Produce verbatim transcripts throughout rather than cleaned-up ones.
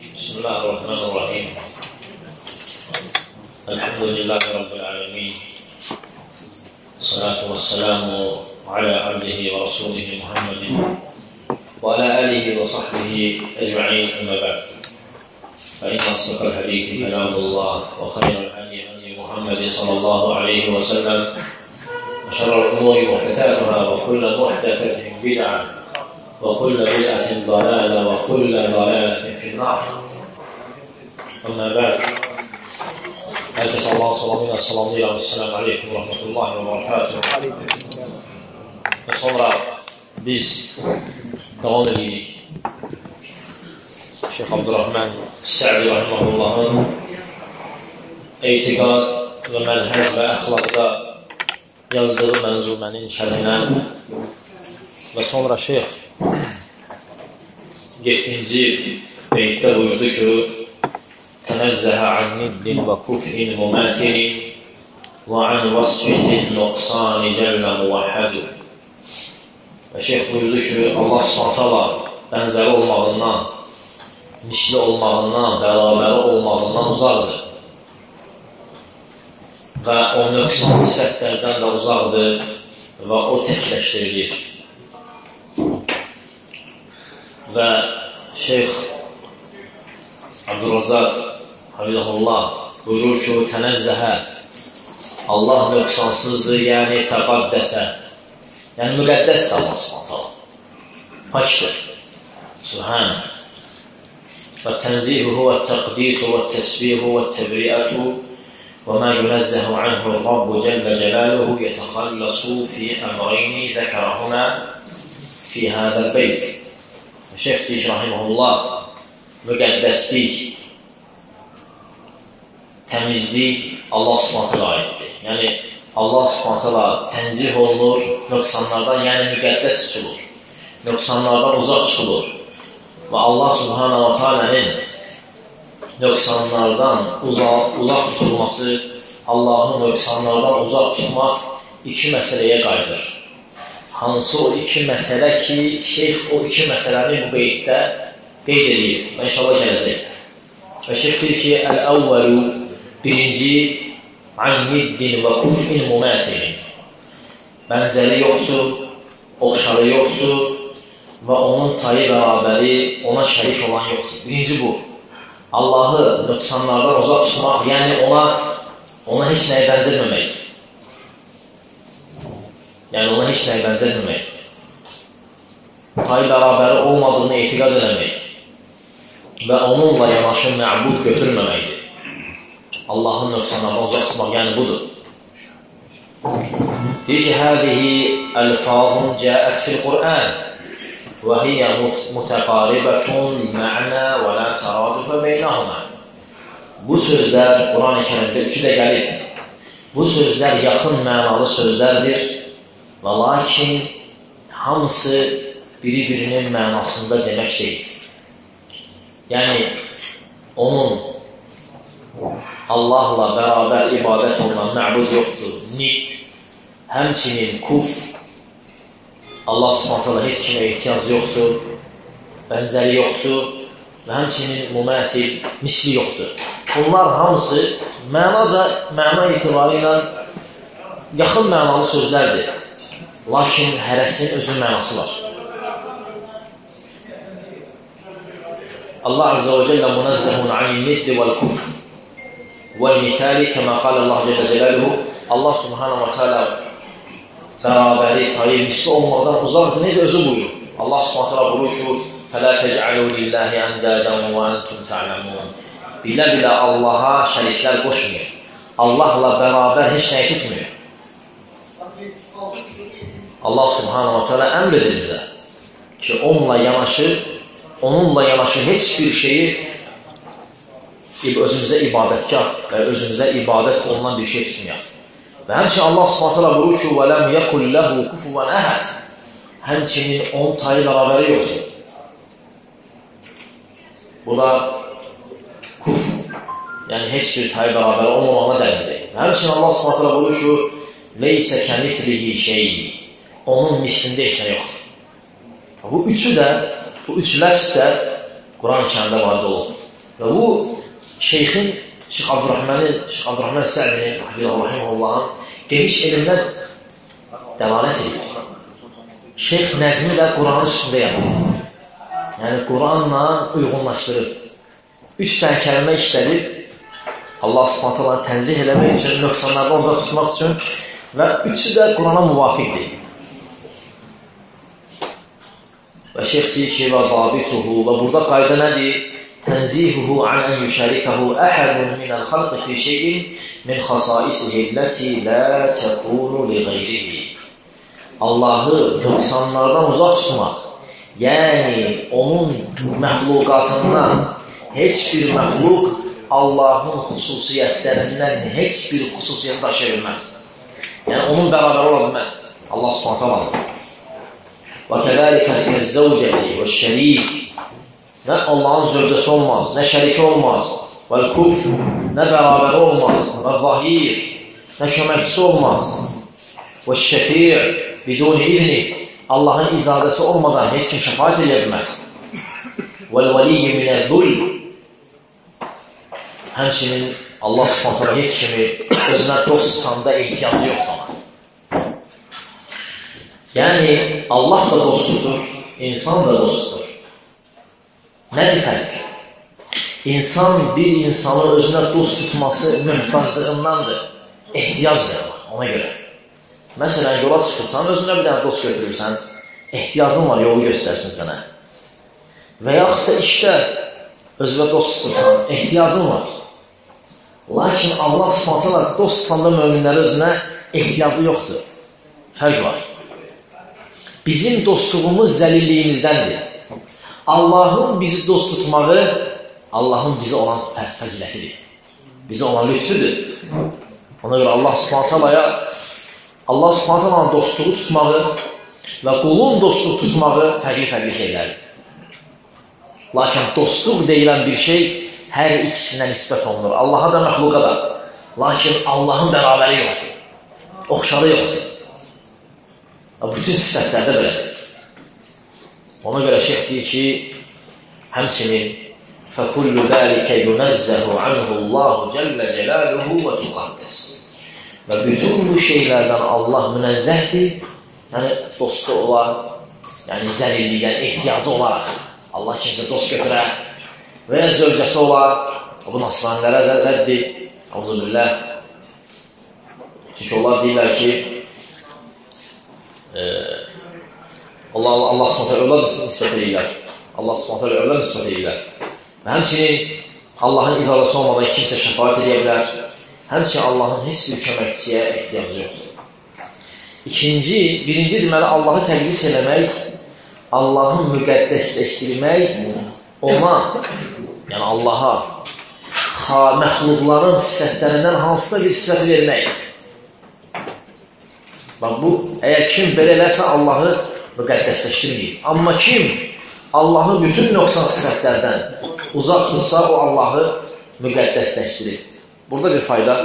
بسم الله الرحمن الرحيم. الحمد لله رب العالمين، والصلاة والسلام على عبده ورسوله محمد وعلى آله وصحبه أجمعين، أما بعد، فإن أصدق الحديث كلام الله، وخير الهدي هدي محمد صلى الله عليه وسلم، وشر الأمور محدثاتها، وكل محدثة بدعة، وكل بدعة ضلالة، وكل ضلالة في النار. أما بعد، herkese Allah'ın selamıyla selamıyla Esselamu Aleyküm ve Rahmetullahi ve Berekatuhu. Ve sonra biz devam edirik. Şeyh Abdurrahman Sa'di Rahimahullah'ın etiqad ve mənhəc və əxlaqda yazdığı mənzumənin şərhinə və sonra şeyh yeddinci beytdə buyurdu ki, Tənəzzəhə an niddin və kufrin müməthilin və an vasfidin nöqsani cəllə muvəhhədu. Və şeyh buyurdu ki, Allah s.ə.v. bənzəri olmağından, misli olmağından, bərabəri olmağından uzaqdır. Və o nöqsan sifətlərdən də uzaqdır və o təkləşdirilir. Və şeyh Abdurrazaq Habibullah buyurur ki, tənəzzəhə, Allah nöqsansızdır, yəni təqaddəsə, yəni müqəddəsdir Allah s.ə.v. Pakdır, Subhan. Və tənzihuhu və təqdisu və təsbihu və təbriətu və mə yunəzzəhu anhu Rabbu cəllə cəlaluhu yətəxallasu fi əmreyni zəkərəhuna fi hədəl beyt. Şeyh deyir, rahiməhullah, müqəddəslik, təmizlik Allah s.ə.və. aiddir. Yəni, Allah s.ə.və. tənzih olunur, nöqsanlardan, yəni müqəddəs tutulur, nöqsanlardan uzaq tutulur. Və Allah s.ə.v.'nin nöqsanlardan uzaq, uzaq tutulması, Allahı nöqsanlardan uzaq tutmaq iki məsələyə qayıdır. Hansı o iki məsələ ki, şeyh o iki məsələni bu beytdə qeyd edir və inşallah gələcək. Və şeyh deyir ki, əl-əvvəlu, birinci, an niddin və kufrin müməthilin. Bənzəri yoxdur, oxşarı yoxdur və onun tayı bərabəri, ona şərik olan yoxdur. Birinci bu. Allahı nöqsanlardan uzaq tutmaq, yəni ona, ona heç nəyə bənzərməmək. Yəni ona heç nəyə bənzərməmək. Tayı bərabəri olmadığını etiqad eləmək və onunla yanaşı məbud götürməməkdir. Allahın nöqsanlardan uzaq tutmaq, yəni budur. Deyir ki, həzihi əlfazun cəət fil Qur'an və hiyə mütəqaribətun mə'nə və lə təracüfə beynəhumə. Bu sözlər Quran-ı Kərimdə üçü də gəlib. Bu sözlər yaxın mənalı sözlərdir və lakin hamısı biri-birinin mənasında demək deyil. Yəni, onun Allahla bərabər ibadət olunan məbud yoxdur. Nid, həmçinin kuf, Allah s.ə.v. heç kimə ehtiyac yoxdur, bənzəri yoxdur və həmçinin müməthil, misli yoxdur. Bunlar hamısı mənaca, məna etibarı ilə yaxın mənalı sözlərdir. Lakin hərəsinin özün mənası var. Allah Azze ve Celle münezzehun anil niddi vel kufr vel misali kema qala Allah Celle Celaluhu. Allah Subhanahu wa Ta'ala bərabəri, tayir, misli olmaqdan uzaqdır. Necə özü buyur? Allah Subhanahu wa Ta'ala buyur ki, فَلَا تَجْعَلُوا لِلّٰهِ أَنْدَادًا وَأَنْتُمْ تَعْلَمُونَ. Bilə-bilə Allaha şəriklər qoşmuyor. Allahla bərabər heç nəyi tutmuyor. Allah Subhanahu wa Ta'ala əmr edir bizə ki, onunla yanaşı, onunla yanaşı heç bir şeyi özümüzə ibadətkar və özümüzə ibadət olunan bir şey tutmayaq. Və həmçinin Allah Subhanahu Ta'ala buyurur ki, وَلَمْ يَكُلْ لَهُ كُفُوًا أَحَدٍ. Həmçinin onun tayı bərabəri yoxdur. Bu da kuf, yəni heç bir tayı bərabəri olmamağına dəlildir. Və həmçinin Allah Subhanahu Ta'ala buyurur ki, لَيْسَ كَمِثْلِهِ شَيْءٍ. Onun mislində heç nə yoxdur. Bu üçü də, bu üç ləfs də Quran-ı Kərimdə vardı olub. Və bu şeyxin, Şeyx Abdurrahmanın, Şeyx Abdurrahman Sə'dinin, Rahiməhullahın geniş elmdən dəlalət edir. Şeyx nəzmi də Quranın üstündə yazır. Yəni, Quranla uyğunlaşdırıb. Üç tane kəlmə işlədib, Allah Subhanahu Taala'nı tənzih eləmək üçün, nöqsanlardan uzaq tutmaq üçün və üçü də Qurana müvafiqdir. Və şeyx deyir ki, və dabituhu, və burada qayda nədir? Tənzihuhu an ən yüşərikəhu əhədun minəl xalqı fi şeyin min xasaisihi ləti lə təkunu li qeyrihi. Allahı nöqsanlardan uzaq tutmaq, yəni onun məxluqatından heç bir məxluq Allahın xüsusiyyətlərindən heç bir xüsusiyyət daşıya bilməz. Yəni, onun bərabəri ola bilməz. Allah Subhanahu Taala. Və kədəlikə kəz-zəvcəti və şərif. Nə Allahın zövcəsi olmaz, nə şəriki olmaz. Və-l-kuf, nə bərabəri olmaz. Və-zahir, nə köməkçisi olmaz. Və-şəfi' biduni izni, Allahın icazəsi olmadan heç kim şəfaət edə bilməz. Və-l-vəliyyi minəl-zulm, həmçinin Allah Subhanahu heç kimi özünə dost tutanda ehtiyacı yoxdur ona. Yəni, Allah da dost tutur, insan da dost tutur. Nədir fərq? İnsan bir insanı özünə dost tutması möhtaclığındandır, ehtiyacdır ona görə. Məsələn, yola çıxırsan, özünə bir dənə dost götürürsən, ehtiyacın var, yolu göstərsin sənə. Və yaxud da işdə özünə dost tutursan, ehtiyacın var. Lakin Allah Subhanahu dost tutanda möminləri özünə ehtiyacı yoxdur. Fərq var. Bizim dostluğumuz zəlilliyimizdəndir. Allahın bizi dost tutmağı, Allahın bizi olan fəzilətidir. Bizi olan lütfüdür. Ona görə Allah Subhanahu Allah Subhanahu dostluğu tutmağı və qulun dostluq tutmağı fərqli-fərqli şeylərdir. Lakin dostluq deyilən bir şey hər ikisinə nisbət olunur. Allaha da, məxluqa da. Lakin Allahın bərabəri yoxdur. Oxşarı yoxdur. Bütün sifətlərdə belədir. Ona görə şeyx deyir ki, həmçinin فَكُلُّ ذَٰلِكَ يُنَزَّهُ عَنْهُ اللّٰهُ جَلَّ جَلَالُهُ وَتُقَدَّسِ. Və bütün bu şeylərdən Allah münəzzəhdir, yəni dostu olar, yəni zəlillikdən ehtiyacı olaraq Allah kimsə dost götürə və ya zövcəsi olar, bu nasranilərə rəddir, Əuzübillah. Çünki onlar deyirlər ki, e, Allah, Allah s.ə. övlad nisbət edirlər. Allah s.ə. övlad nisbət edirlər. Və həmçinin Allahın icazəsi olmadan kimsə şəfaət edə bilər. Həmçinin Allahın heç bir köməkçiyə ehtiyacı yoxdur. İkinci, birinci deməli, Allahı təqdis eləmək, Allahı müqəddəsləşdirmək, ona, yəni Allaha, məxluqların sifətlərindən hansısa bir sifəti vermək. Bax, bu, əgər kim belə eləsə, Allahı müqəddəsləşdirməyib. Amma kim Allahı bütün nöqsan sifətlərdən uzaq tutsa, o Allahı müqəddəsləşdirir. Burada bir fayda.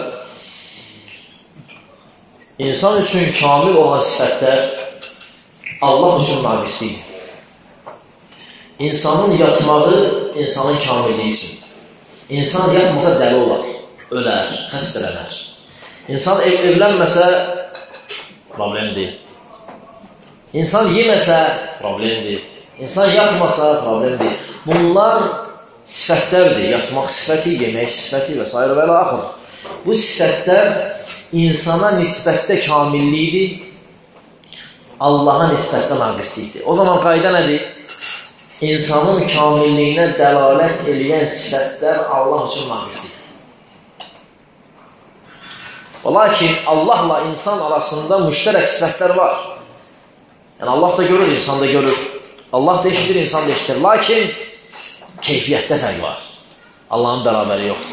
İnsan üçün kamil olan sifətlər Allah üçün naqislidir. İnsanın yatmağı insanın kamilliyi üçün. İnsan yatmasa dəli olar, ölər, xəstələnər. İnsan ev evlənməsə problemdir. İnsan yeməsə problemdir. İnsan yatmasa problemdir. Bunlar sifətlərdir. Yatmaq sifəti, yemək sifəti və s. və axır. Bu sifətlər insana nisbətdə kamilliyidir, Allaha nisbətdə naqislikdir. O zaman qayda nədir? İnsanın kamilliyinə dəlalət edən sifətlər Allah üçün naqislikdir. Lakin Allahla insan arasında müştərək sifətlər var. Yəni Allah da görür, insan da görür. Allah da eşidir, insan da eşidir. Lakin keyfiyyətdə fərq var. Allahın bərabəri yoxdur.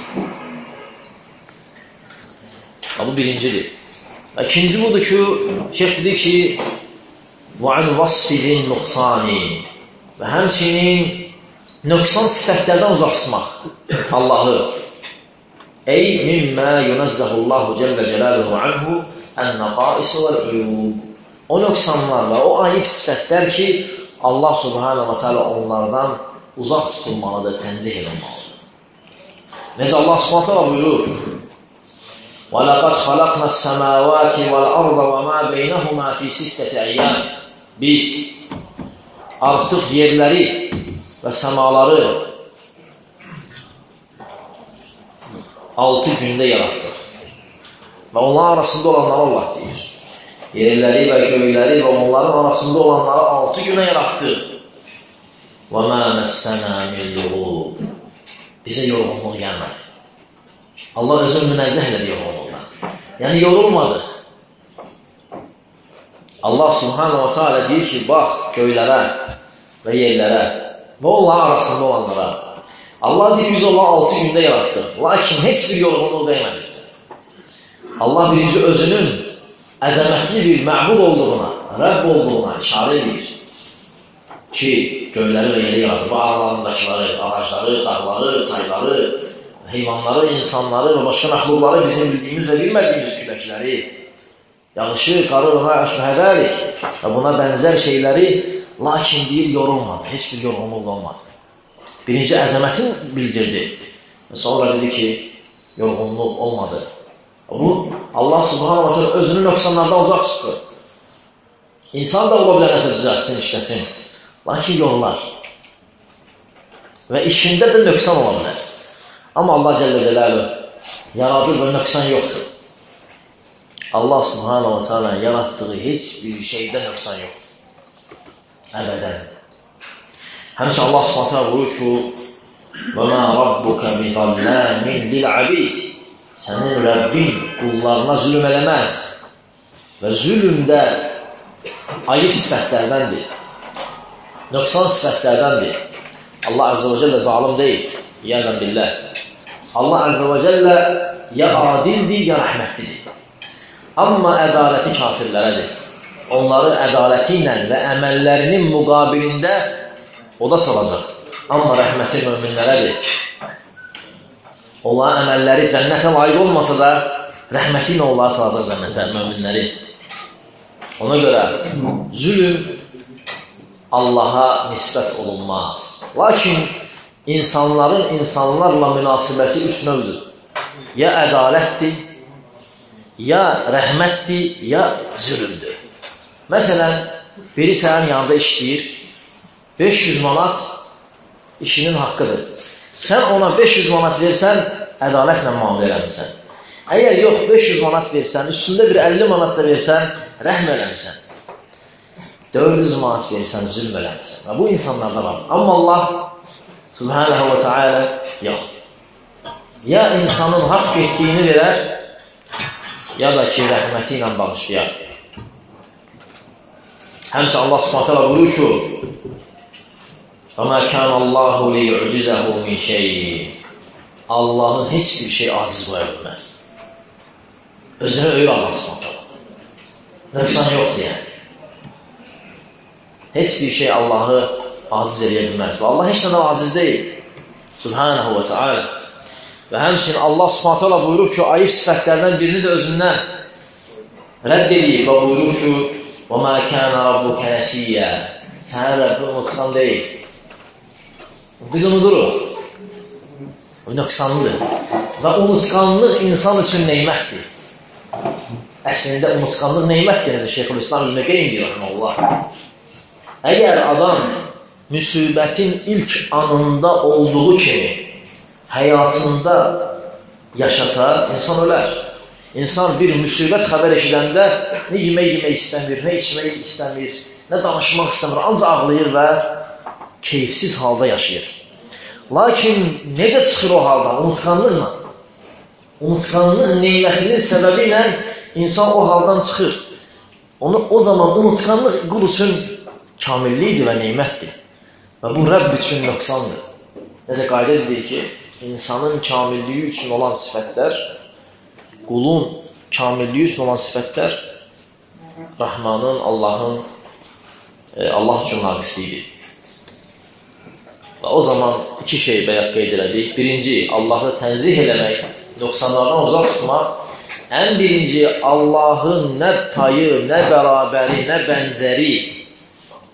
Bu birincidir. İkinci budur ki, şeyx dedi ki, وَعَنْ وَصْفِهِ النُّقْصَانِ və həmçinin nöqsan sifətlərdən uzaq tutmaq Allahı. Ey mimmə yunazzəhullahu cəllə cəlaluhu anhu ən-nəqaisu vəl-uyub. O nöqsanlar və o ayıb sifətlər ki, Allah subhanahu wa ta'ala onlardan uzaq tutulmalıdır, tənzih edilməlidir. Necə Allah Subhanahu taala buyurur: "Və laqad xalaqnas semawati vel arda və ma beynəhuma fi sittati ayyam." Biz artıq yerləri və səmaları altı gündə yaratdıq. Və onlar arasında olanları Allah deyir. Yerləri və göyləri və onların arasında olanları altı günə yaratdıq. وَمَا مَسَّنَا مِنْ لُغُوبٍ. Bizə yorğunluq gəlmədi. Allah özünü münezzeh elədi yorğunluqdan. Yəni yorulmadıq. Allah Subhanahu wa Taala deyir ki, bax göylərə və yerlərə və onların arasında olanlara. Allah deyir, biz onları altı gündə yaratdıq. Lakin heç bir yorğunluq dəymədi bizə. Allah birinci özünün əzəmətli bir məbud olduğuna, Rəbb olduğuna işarə edir ki, göyləri və yeri yaradır. Bu aralarındakıları, ağacları, dağları, çayları, heyvanları, insanları və başqa məxluqları, bizim bildiyimiz və bilmədiyimiz küləkləri, yağışı, qarı və məşməhədəlik və buna bənzər şeyləri, lakin deyir, yorulmadı, heç bir yorğunluq olmadı. Birinci əzəmətin bildirdi və sonra dedi ki, yorğunluq olmadı. Bu, Allah Subhanahu wa Taala özünün nöqsanlardan uzaq çıxdı. İnsan da ola bilər nəsə düzəlsin, işləsin. Lakin yollar və işində də nöqsan ola bilər. Amma Allah Cəllə Cəlaluhu yaradır və nöqsan yoxdur. Allah Subhanahu wa Taala yaratdığı heç bir şeydə nöqsan yoxdur. Əbədən. Həmçə Allah Subhanahu wa Taala buyurur ki, وَمَا رَبُّكَ بِظَلَّامٍ لِلْعَبِيدِ. Sənin Rəbbin qullarına zülm eləməz və zülm də ayıb sifətlərdəndir. Nöqsan sifətlərdəndir. Allah Azze və Cəllə zalim deyil. İyazən billah. Allah Azze və Cəllə ya adildir, ya rəhmətlidir. Amma ədaləti kafirlərədir. Onları ədaləti ilə və əməllərinin müqabilində o da salacaq. Amma rəhməti möminlərədir. Onların əməlləri cənnətə layiq olmasa da rəhməti ilə onları salacaq cənnətə, möminləri. Ona görə zülm Allaha nisbət olunmaz. Lakin insanların insanlarla münasibəti üç növdür. Ya ədalətdir, ya rəhmətdir, ya zülmdür. Məsələn, biri sənin yanında işləyir, beş yüz manat işinin haqqıdır. Sən ona beş yüz manat versən, ədalətlə müamilə eləmirsən. Əgər yox, beş yüz manat versən, üstündə bir əlli manat da versən, rəhm eləmirsən. dörd yüz manat versən, zülm eləmirsən. Və bu insanlarda var. Amma Allah Subhanahu wa Ta'ala yox. Ya insanın haqq etdiyini verər, ya da ki, rəhməti ilə bağışlayar. Həmçə Allah Subhanahu wa Ta'ala buyurur ki, وَمَا كَانَ اللّٰهُ لِيُعْجِزَهُ مِنْ شَيْءٍ. Allah'ın heç bir şey aciz qoya bilməz. Özünü öyür Allah Subhanahu wa Ta'ala. Nöqsan yoxdur yəni. Heç bir şey Allah'ı aciz edə bilməz. Və Allah heç nədən aciz deyil. Subhanahu wa Ta'ala. Və həmçinin Allah Subhanahu wa Ta'ala buyurur ki, ayıb sifətlərdən birini də özündən rədd edib və buyurur ki, وَمَا كَانَ رَبُّكَ نَسِيًّا. Sənin Rəbbin unutqan deyil. Biz unuduruq. O nöqsanlıdır. Və unutqanlıq insan üçün neymətdir. Əslində unutqanlıq neymətdir. Necə Şeyxülislam İbn Qeym deyir, Allah. Əgər adam müsibətin ilk anında olduğu kimi həyatında yaşasa, insan ölər. İnsan bir müsibət xəbər eşidəndə nə yemək yemək istəmir, nə içmək istəmir, nə danışmaq istəmir, ancaq ağlayır və keyfsiz halda yaşayır. Lakin necə çıxır o halda? Unutqanlıqla. Unutqanlıq neymətinin səbəbi ilə insan o haldan çıxır. Onu o zaman unutqanlıq qul üçün kamillikdir və neymətdir. Və bu Rəbb üçün nöqsandır. Necə qayda edir ki, insanın kamilliyi üçün olan sifətlər, qulun kamilliyi üçün olan sifətlər Rəhmanın, Allahın, e, Allah üçün naqisliyidir. Və o zaman iki şey bəyək qeyd elədik. Birinci, Allahı tənzih eləmək, nöqsanlardan uzaq tutmaq. Ən birinci, Allahın nə tayı, nə bərabəri, nə bənzəri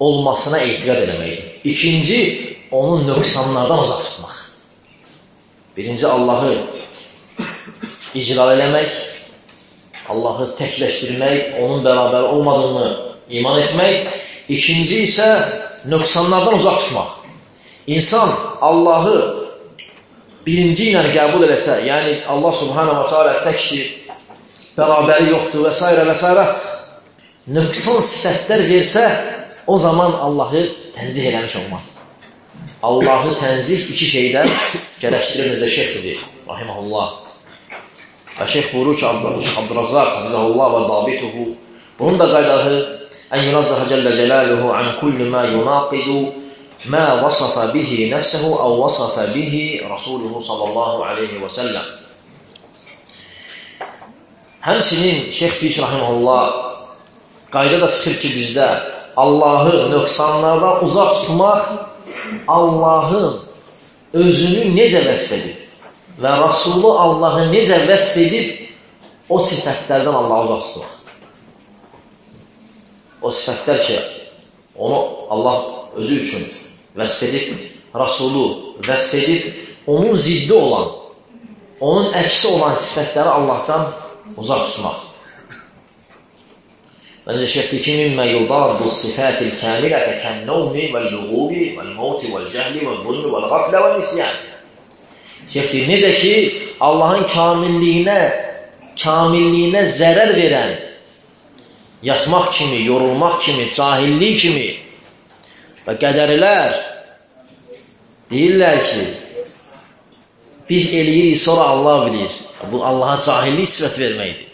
olmasına etiqad eləməkdir. İkinci, onun nöqsanlardan uzaq tutmaq. Birinci, Allahı iclal eləmək, Allahı təkləşdirmək, onun bərabər olmadığını iman etmək. İkinci isə nöqsanlardan uzaq tutmaq. İnsan Allahı birinci ilə qəbul eləsə, yəni Allah subhanahu wa ta'ala təkdir, bərabəri yoxdur və s. və s. nöqsan sifətlər versə, o zaman Allahı tənzih eləmiş olmaz. Allahı tənzih iki şeydən gərəkdirir, necə şeyx dedi, rahiməhullah. Və şeyx buyurur ki, Abdurrazzaq, hafizəhullah və dabituhu, bunun da qaydağı, ən yunazzəhə cəllə cəlaluhu an kulli mə yunaqidu mə vasafa bihi nəfsəhu əv vasafa bihi Rasuluhu sallallahu aleyhi və səlləm. Həmçinin şeyx deyir ki, rahiməhullah, qayda da çıxır ki, bizdə Allahı nöqsanlardan uzaq tutmaq, Allahın özünü necə vəsf edib və Rasulü Allahı necə vəsf edib, o sifətlərdən Allahı uzaq tutmaq. O sifətlər ki, onu Allah özü üçün vəsf edib, Rasulü vəsf edib, onun ziddi olan, onun əksi olan sifətləri Allahdan uzaq tutmaq. Məncə şeyxdir ki, mimmə yudardu sifətil kəmilətə kənnəvmi vəl-luğubi vəl-mavti vəl-cəhli vəl-zulmi vəl-qaflə vəl-nisyan. Şeyxdir, necə ki, Allahın kamilliyinə, kamilliyinə zərər verən, yatmaq kimi, yorulmaq kimi, cahillik kimi və qədərlər deyirlər ki, biz eləyirik, sonra Allah bilir. Bu, Allaha cahillik sifət verməkdir.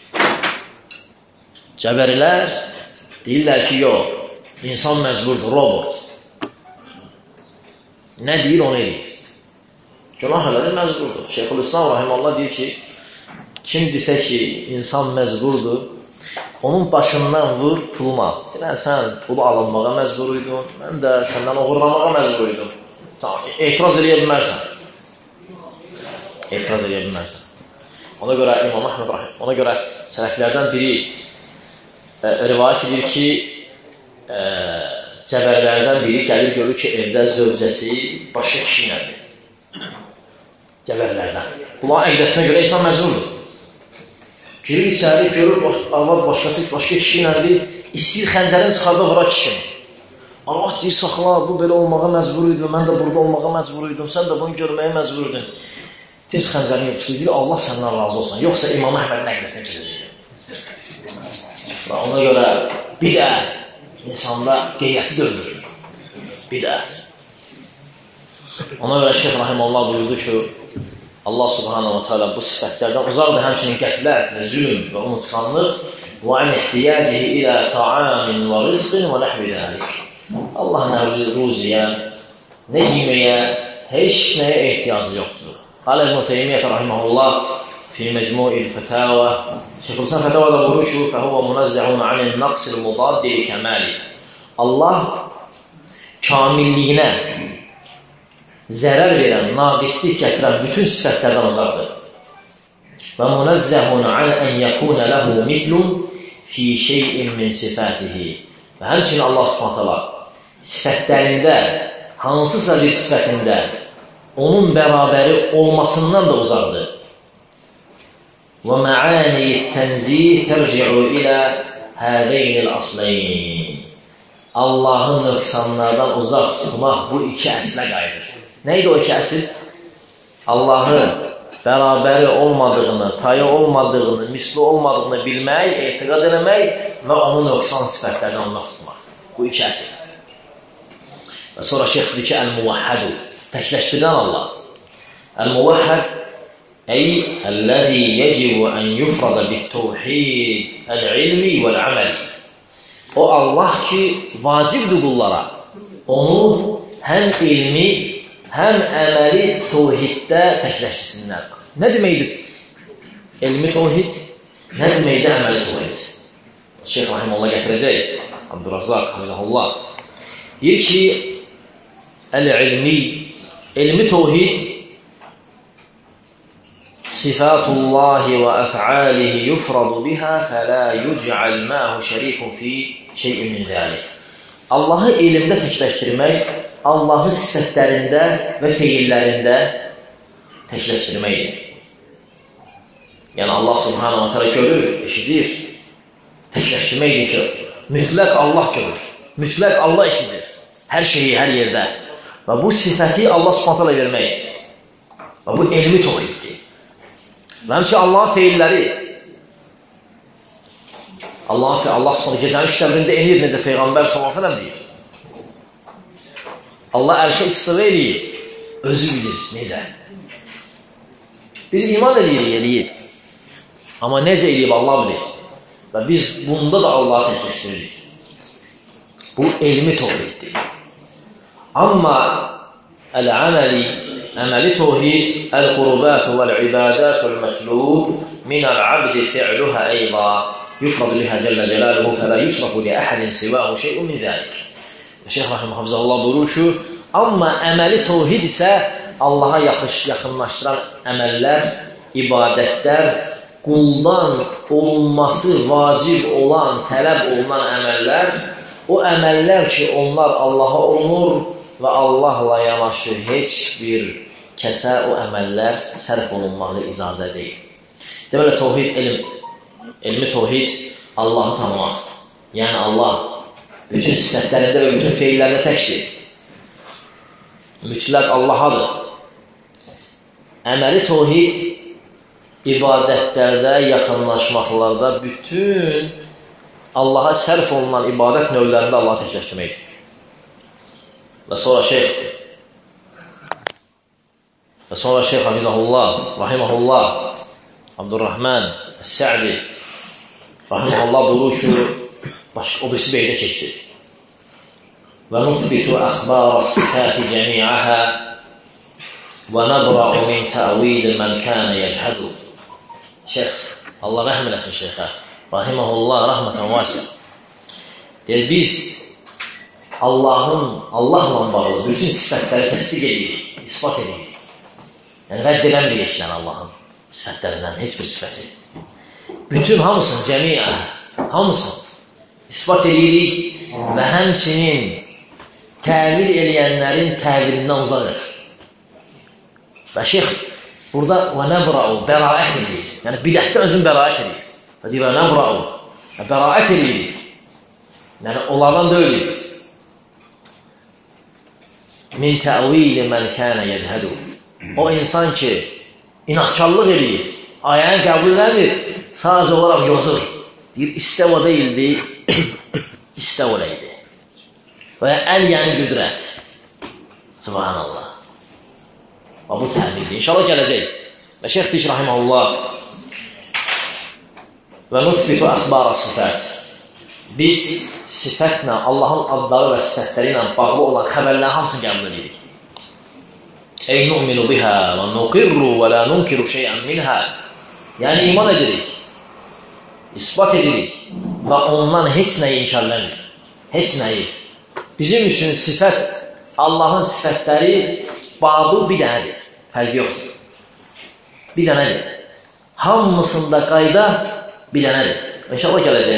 Cəbərilər deyirlər ki, yox, insan məcburdur, robot. Nə deyir, onu eləyir. Günah elədir, məcburdur. Şeyxülislam rahimallah deyir ki, kim desə ki, insan məcburdur, onun başından vur, pulunu al. Deyirən, sən pulu alınmağa məcbur idin, mən də səndən uğurlamağa məcbur idin. Etiraz eləyə bilmərsən. Etiraz eləyə bilmərsən. Ona görə İmam Əhməd Rahim, ona görə sələflərdən biri e, rivayət edir ki, e, cəbərlərdən biri gəlir görür ki, evdə zövcəsi başqa kişi iləndir. Cəbərlərdən. Bunların əqdəsinə görə insan məcburdur. Girir içəri, görür, arvad başqası, başqa kişi iləndir, istəyir xəncərin çıxarda vura kişini. Allah deyir, saxla, bu belə olmağa məcbur idin, mən də burada olmağa məcbur idim, sən də bunu görməyə məcbur idin. Tez xəncərini yapışdı, deyir, Allah səndən razı olsun. Yoxsa İmam Əhmədin əqdəsinə girəcəkdir. Ona görə bir də insanda qeyyəti döndürür. Bir də. Ona görə Şeyx Rahimallah buyurdu ki, Allah subhanahu wa ta'ala bu sifətlərdən uzaqdır, həmçinin qəflət və zülm və unutqanlıq və ən ihtiyacıhi ilə ta'amin və rizqin və nəhvi dəlik. Allah nə ruziyə, nə yeməyə, heç nəyə ehtiyacı yoxdur. Qalə İbn Teymiyyət rahiməhullah fi məcmu'il fətavə Şeyxülislam fətavədə buyurur ki, fəhuvə münazzəhun anin naqsil mudaddi kəməli. Allah kamilliyinə zərər verən, naqislik gətirən bütün sifətlərdən uzaqdır. Və münazzəhun an ən yəkunə ləhu mitlun fi şeyin min sifətihi. Və həmçinin Allah subhanətələ sifətlərində, hansısa bir sifətində onun bərabəri olmasından da uzaqdır. Və mə'ani tənzih tərci'u ilə həzeynil asleyn. Allahın nöqsanlardan uzaq tutmaq bu iki əslə qayıdır. Neydi o iki əsl? Allahı bərabəri olmadığını, tayı olmadığını, misli olmadığını bilmək, etiqad eləmək və onun nöqsan sifətlərdən uzaq tutmaq. Bu iki əsl. Və sonra şeyx deyir ki, əl-muvahhədu, təkləşdirən Allah. Əl-muvahhəd, əy, əl-ləzi yəcibu ən yufrada bit-tevhid, əl-ilmi vəl-əməli. O Allah ki, vacibdir qullara. Onu həm ilmi, həm əməli tevhiddə təkləşdirsinlər. Nə deməkdir elmi tevhid? Nə deməkdir əməli tevhid? Şeyx Rahimullah gətirəcək, Abdurrazzaq, Hafizəhullah. Deyir ki, əl-ilmi, elmi tevhid sifatullahi və əf'alihi yufradu biha fələ yuc'al məhu şərikun fi şeyin min zəlik. Allahı elmdə təkləşdirmək, Allahı sifətlərində və feillərində təkləşdirməkdir. Yəni Allah subhanahu wa ta'ala görür, eşidir. Təkləşdirməkdir ki, mütləq Allah görür. Mütləq Allah eşidir. Hər şeyi, hər yerdə. Və bu sifəti Allah subhanahu wa ta'ala verməkdir. Və bu elmi tohiddir. Və həmçə Allahın feilləri. Allah, Allah subhanahu gecənin işlərində enir, necə Peyğəmbər sallallahu əleyhi və səlləm deyir. Allah ərşə istiva eləyir, özü bilir, necə. Biz iman edirik, eləyir. Amma necə eləyib Allah bilir. Və biz bunda da Allahı təkləşdiririk. Bu elmi tohiddir. Amma əl-əməli, əməli tohid, əl-qurubatu vəl-ibadatu l-mətlub minəl-abdi fi'luhə eyda yufradu liha cəllə cəlaluhu fələ yusrafu li əhədin sivahu şeyun min zəlik. Şeyh Rahim Hafizallah buyurur ki, amma əməli tohid isə Allaha yaxınlaşdıran əməllər, ibadətlər, quldan olması vacib olan, tələb olunan əməllər, o əməllər ki, onlar Allaha olunur və Allahla yanaşı heç bir kəsə o əməllər sərf olunmağı icazə deyil. Deməli, tohid, elm, elmi tohid Allahı tanımaq. Yəni Allah bütün sifətlərində və bütün feillərində təkdir. Mütləq Allahadır. Əməli tohid ibadətlərdə, yaxınlaşmaqlarda bütün Allaha sərf olunan ibadət növlərində Allahı təkləşdirməkdir. Və sonra şeyh və sonra şeyh Hafizahullah, Rahimahullah, Abdurrahman Əs-Sə'di Rahimahullah buyurur ki, başqa o birisi beydə keçdi. Və nufbitu əxbar sifəti cəmi'əhə və nəbra'u min tə'vil mən kənə yəchədu. Şeyh, Allah rəhm eləsin şeyxə, Rahimahullah, rəhmətən vasiyə. Deyir, biz Allahın, Allahla bağlı bütün sifətləri təsdiq edirik, ispat edirik. Yəni, rədd eləmirik eşlən Allahın sifətlərindən, heç bir sifəti. Bütün hamısını, cəmiyə, hamısını ispat edirik və həmçinin təvil eləyənlərin təvilindən uzaqdır. Və şeyx burada və nəbra'u, bəraət edirik. Yəni, bidətdə özünü bəraət edirik. Və deyir, və nəbra'u, bəraət edirik. Yəni, onlardan da öyləyik. Min təvili mən kənə yəchədu. O insan ki, inatçallıq edir, ayəni qəbul eləmir, sadəcə olaraq yozur. Deyir, istəva deyildi, istəva oləydi. Və əl yəni qüdrət. Subhanallah. Və bu təvildir. İnşallah gələcək. Və şeyx deyir, rahiməhullah, və nufbitu əxbara sifət. Biz sifətlə, Allahın adları və sifətləri ilə bağlı olan xəbərlərin hamısını qəbul edirik. Ey nu'minu bihə və nuqirru və la nunkiru şeyən minhə. Yəni, iman edirik, ispat edirik və ondan heç nəyi inkarləmir. Heç nəyi. Bizim üçün sifət, Allahın sifətləri babı bir dənədir. Fərqi yoxdur. Bir dənədir. Hamısında qayda bir dənədir. İnşallah gələcək.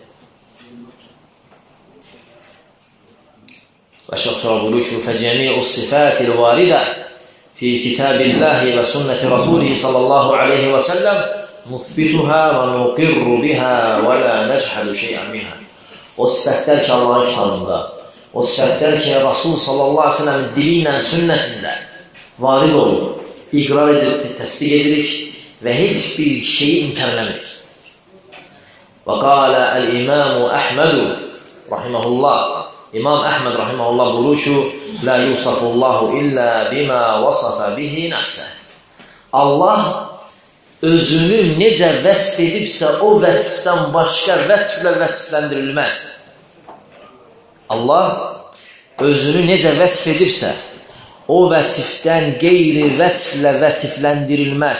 Və şəx sonra buyurur ki, fəcəmi'u sifətil varidə fi kitabillahi və sünnəti rasulihi sallallahu aleyhi və səlləm muthbituhə və nuqirru bihə və la nəchədu şeyən minhə. O sifətlər ki, Allahın kitabında, o sifətlər ki, Rasul sallallahu aleyhi və səlləmin dili ilə sünnəsində varid olur, iqrar edib, təsdiq edirik və heç bir şeyi inkar eləmirik. Və qalə əl-İmamu Əhmədu rahiməhullah, İmam Əhməd rahiməhullah buyurur ki, la yusafullahu illə bimə vasafa bihi nəfsə. Allah özünü necə vəsf edibsə, o vəsfdən başqa vəsflə vəsfləndirilməz. Allah özünü necə vəsf edibsə, o vəsifdən qeyri vəsflə vəsifləndirilməz.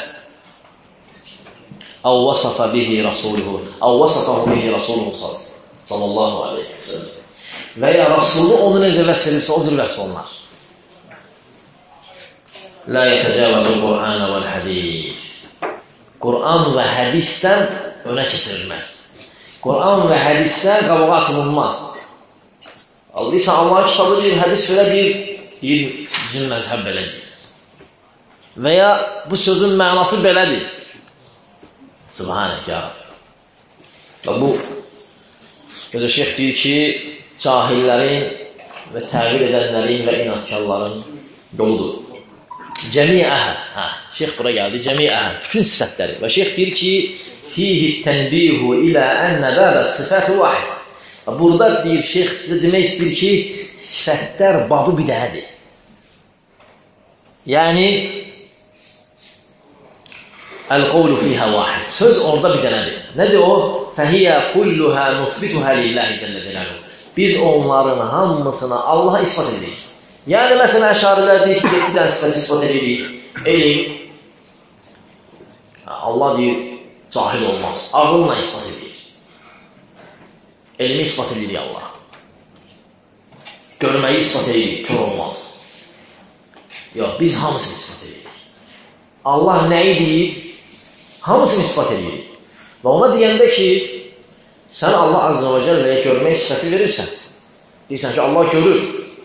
Əv vasafa bihi rasuluhu, əv vasafahu bihi rasuluhu sallallahu aleyhi və səlləm. Və ya Rasulü onu necə vəsf edibsə, o cür vəsf olunlar. La yətəcəvəzü Qur'anə vəl-hədis. Qur'an və hədisdən önə keçirilməz. Qur'an və hədisdən qabağa atılınmaz. Deyirsən, Allahın kitabı deyir, hədis belə deyir, deyir, bizim məzhəb belə deyir. Və ya bu sözün mənası belədir. Subhanək ya. Və bu, gözə şeyx deyir ki, cahillərin və təvil edənlərin və inatkarların yoludur. Cəmiəhə, hə, şeyx bura gəldi, cəmiəhə, bütün sifətləri. Və şeyx deyir ki, fihi tənbihu ilə ənə bəbə sifəti vahid. Burada bir şeyx sizə demək istəyir ki, sifətlər babı bir dənədir. Yəni, əl-qovlu fiyhə vahid. Söz orada bir dənədir. Nədir o? Fəhiyyə kulluhə nufbituhə lillahi cəllə cələluhu. Biz onların hamısına Allaha ispat edirik. Yəni, məsələn, əşarilər deyir ki, yeddi dənə sifət ispat edirik. Elm. Allah deyir, cahil olmaz. Ağılla ispat edirik. Elmi ispat edirik Allah. Görməyi ispat edirik, kör olmaz. Yox, biz hamısını ispat edirik. Allah nəyi deyir? Hamısını ispat edirik. Və ona deyəndə ki, sən Allah Azze və Cəlləyə görmək sifəti verirsən. Deyirsən ki, Allah görür.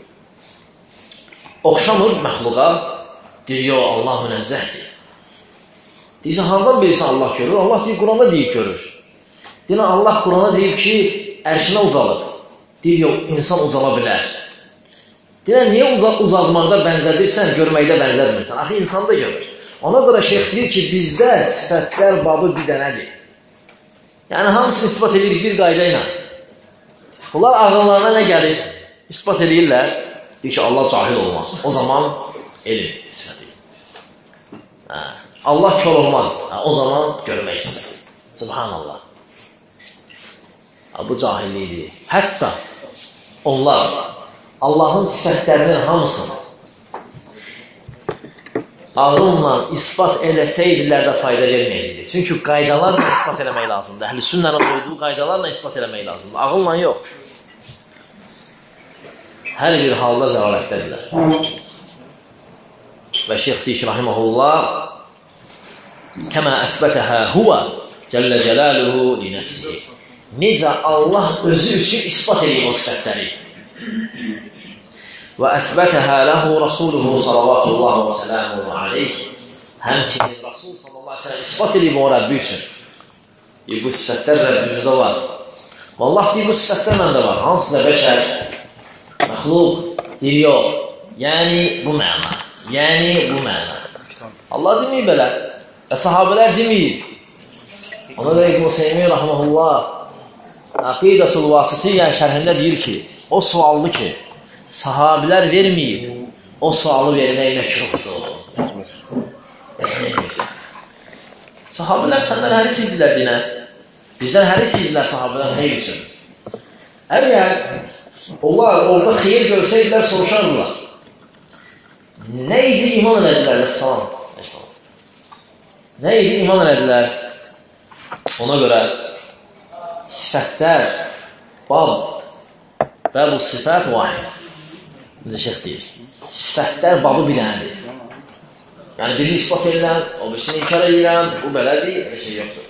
Oxşamır məxluqa. Deyir, yox, Allah münəzzəhdir. Deyirsən, hardan bilirsən Allah görür? Allah deyir, Quranda deyib görür. Deyirsən, Allah Quranda deyib ki, ərşinə uzalıb. Deyir, yox, insan uzala bilər. Deyirsən, niyə uzalmaqda bənzədirsən, görməkdə bənzədirmirsən? Axı, insan da görür. Ona görə şeyx deyir ki, bizdə sifətlər babı bir dənədir. Yəni, hamısını ispat edirik bir qayda ilə. Bunlar ağıllarına nə gəlir? İspat edirlər. Deyir ki, Allah cahil olmaz. O zaman elm sifəti. Hə. Allah kör olmaz. Hə. O zaman görmək sifəti. Subhanallah. Bu cahilliyidir. Hətta onlar Allahın sifətlərinin hamısını ağılla ispat eləsəydilər də fayda verməyəcəkdir. Çünki qaydalarla ispat eləmək lazımdır. Əhl-i sünnənin qoyduğu qaydalarla ispat eləmək lazımdır. Ağılla yox. Hər bir halda zəlalətdədirlər. Və şeyx deyir ki, rahiməhullah, kəmə əthbətəhə huvə cəllə cəlaluhu li nəfsihi. Necə Allah özü üçün ispat edib o sifətləri. Və əthbətəhə ləhu rasuluhu salavatullahu və sələmuhu aleyh. Həmçinin Rasul sallallahu aleyhi ve sellem ispat edib o Rəbbi üçün. E, bu sifətlər Rəbbimizdə var. Və Allah deyir, bu sifətlər məndə var. Hansı da bəşər, məxluq, deyir, yox. Yəni, bu məna. Yəni, bu məna. Allah deməyib belə. Və sahabələr deməyib. Ona görə İbn Hüseymin rahməhullah Aqidətul Vasitiyyə şərhində deyir ki, o suallı ki, sahabilər verməyib, o sualı vermək məkruhdur. Sahabilər səndən həris idilər dinə. Bizdən həris idilər sahabilər xeyr üçün. Əgər onlar orada xeyir görsəydilər, soruşardılar. Nə idi iman elədilər? Nə idi iman elədilər? Ona görə sifətlər, bab, bəbu sifət vahid. Necə şeyx deyir. Sifətlər babı bir dənədir. Yəni, birini ispat edirəm, o birisini inkar edirəm, bu belədir, elə şey yoxdur.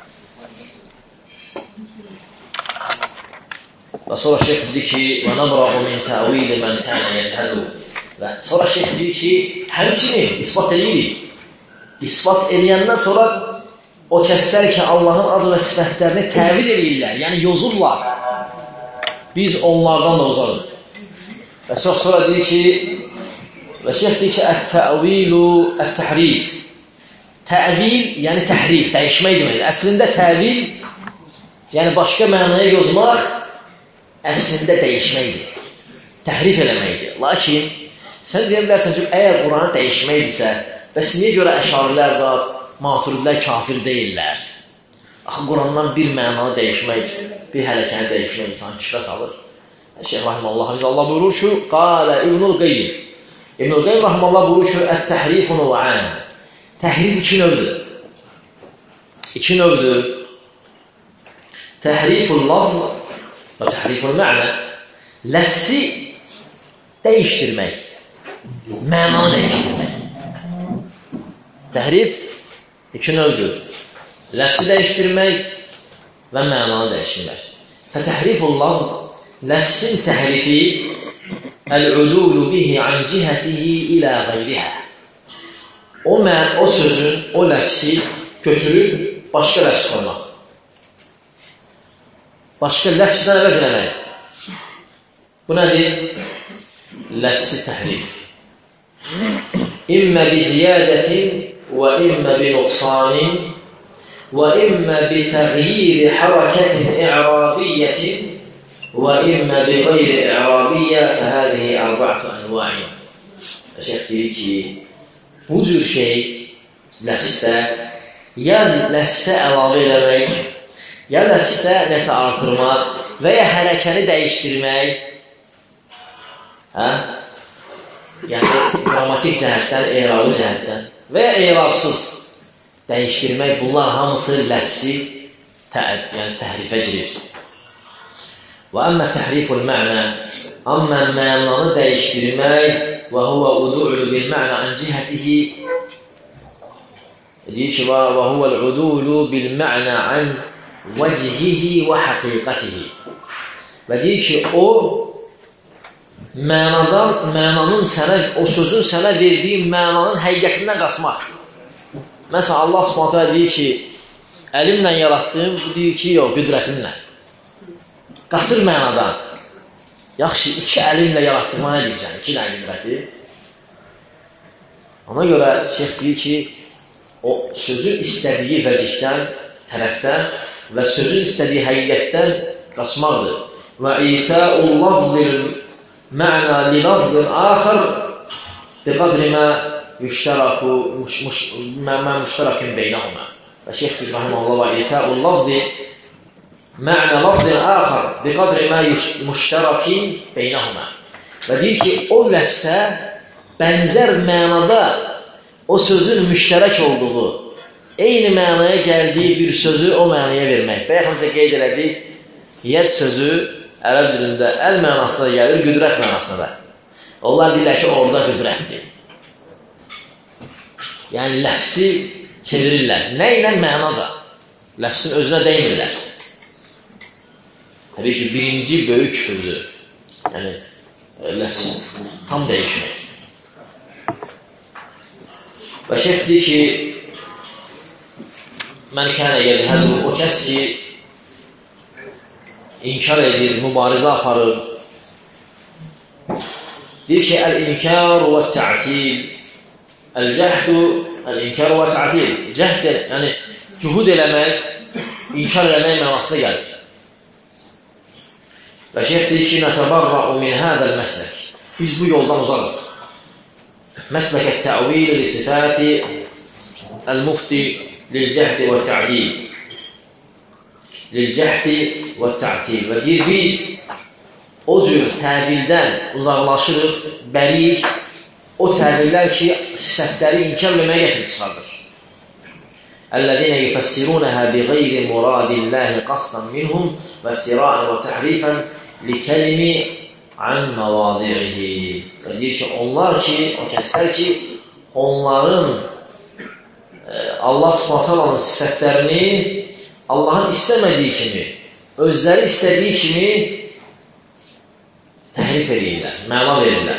Və sonra şeyx deyir ki, və nəbra'u min təvili mən tənə yəcədu. Və sonra şeyx deyir ki, həmçinin ispat edirik. İspat edəndən sonra o kəslər ki, Allahın adı və sifətlərini təvil edirlər, yəni yozurlar. Biz onlardan da uzarıq. Və çox sonra deyir ki, və şeyx deyir ki, ət-təvilu ət-təhrif. Təvil, yəni təhrif, dəyişmək deməkdir. Əslində təvil, yəni başqa mənaya yozmaq, əslində dəyişməkdir. Təhrif eləməkdir. Lakin, sən deyə bilərsən ki, əgər Quranı dəyişməkdirsə, bəs niyə görə əşarilər zat, maturidlər kafir deyirlər? Axı, Qurandan bir mənanı dəyişmək, bir hələkəni dəyişmək insan kişfə salır. Şeyh Rahiməllah, biz Allah buyurur ki, qalə İbnül Qeyyim. İbnül Qeyyim Rahiməllah buyurur ki, ət-təhrifun ul-ən. Təhrif iki növdür. İki növdür. Təhriful lafz və təhriful mə'nə. Ləfsi dəyişdirmək. Məna dəyişdirmək. Təhrif iki növdür. Ləfsi dəyişdirmək və mənanı dəyişdirmək. Fətəhriful lafz, ləfsin təhrifi əl-udulu bihi an cihətihi ilə qayrihə. o, mən, o sözün, o ləfsi götürüb başqa ləfs qoymaq. Başqa ləfsdən əvəz eləmək. Bu nədir? Ləfsi təhrif. İmmə bi ziyadətin və immə bi nuqsanin və immə bi təğyiri hərəkətin i'rabiyyətin və immə bi qeyri i'rabiyyə fəhədihi ərba'tu ənva'in. Şeyh deyir ki, bu cür şey ləfsdə ya ləfsə əlavə eləmək, ya ləfsdə nəsə artırmaq və ya hərəkəni dəyişdirmək, hə? Yəni, dramatik cəhətdən, e'rabi cəhətdən və ya e'rabsız dəyişdirmək, bunlar hamısı ləfsi yəni, təhrifə girir. Və əmmə təhriful mə'nə, amma mənanı dəyişdirmək və huvə udu'lu bil mə'nə ən cihətihi, deyir ki, və huvə l'udulu bil mə'nə ən vəcihihi və həqiqətihi. Və deyir ki, o mənadan, mənanın sənə, o sözün sənə verdiyi mənanın həqiqətindən qaçmaq. Məsələn, Allah Subhanahu deyir ki, əlimlə yaratdım, bu deyir ki, yox, qüdrətimlə. Qaçır mənadan. Yaxşı, iki əlimlə yaratdığıma nə deyirsən? İki nə qüdrəti? Ona görə şeyh deyir ki, o sözün istədiyi vəcihdən, tərəfdən və sözün istədiyi həqiqətdən qaçmaqdır. Və ita'ul lafzil mə'na li lafzin axar biqadri mə yüştəraku mə müştərakin beynəhumə. Və şeyh deyir, rahiməhullah, və ita'ul lafzil mə'na lafzin axar biqadri mə müştərakin beynəhumə. Və deyir ki, o ləfsə bənzər mənada o sözün müştərək olduğu, eyni mənaya gəldiyi bir sözü o mənaya vermək. Bayaq necə qeyd elədik, yəd sözü ərəb dilində əl mənasına gəlir, qüdrət mənasına da. Onlar deyirlər ki, orada qüdrətdir. Yəni, ləfsi çevirirlər. Nə ilə mənaca? Ləfsin özünə deymirlər. Təbii ki, birinci böyük küfürdür. Yəni, ləfsi tam dəyişmək. Və şeyh deyir ki, mən kənə yəcəhədu, o kəs ki, inkar edir, mübarizə aparır. Deyir ki, əl-inkar və tə'til, əl-cəhdu, əl-inkar və tə'til. Cəhd, yəni, cühud eləmək, inkar eləmək mənasına gəlir. Və şeyh deyir ki, nətəbarra'u min hədəl məslək. Biz bu yoldan uzarıq. مسلك التأويل لصفات المفتي للجهد والتعديل للجهد والتعديل ve deyir biz o cür təvildən uzaqlaşırıq, bəliyik o təvillər ki sifətləri inkar eləməyə gətirib çıxardır. الذين يفسرونها بغير مراد الله قصدا منهم وافتراء وتحريفا لكلمة an mavadi'ihi. Deyir ki, onlar ki, o kəslər ki, onların e, Allah Subhanahu sifətlərini Allahın istəmədiyi kimi, özləri istədiyi kimi təhrif edirlər, məna verirlər.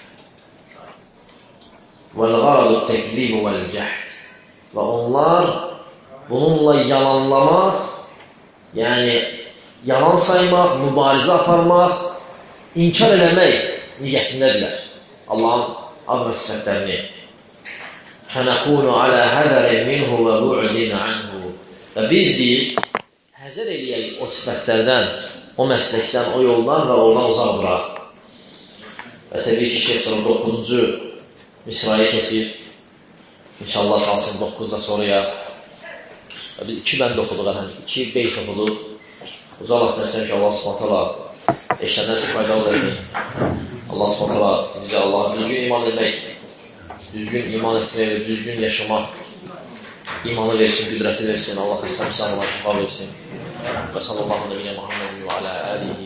Vəl-qaradu təklibu vəl-cəhd. Və onlar bununla yalanlamaq, yəni yalan saymaq, mübarizə aparmaq, İnkar eləmək niyyətindədirlər Allahın ad və sifətlərini. Fənəkunu alə həzərin minhu və bu'din anhu. Və biz deyil, həzər eləyək o sifətlərdən, o məsləkdən, o yoldan və oradan uzaq duraq. Və təbii ki, şeyh sonra doqquzuncu misrayı keçir. İnşallah qalsın doqquzda sonraya. Və biz iki bənd oxuduq, iki beyt oxuduq. Uzaq dərsəm ki, Allah subhanətələ eşlədən çox faydalı versin. Allah subhanətələ bizə Allah düzgün iman etmək, düzgün iman etmək və düzgün yaşamaq imanı versin, qüdrəti versin. Allah xəstəm sağlığa şifa versin. Və sallallahu aleyhi və Muhammed və alə alihi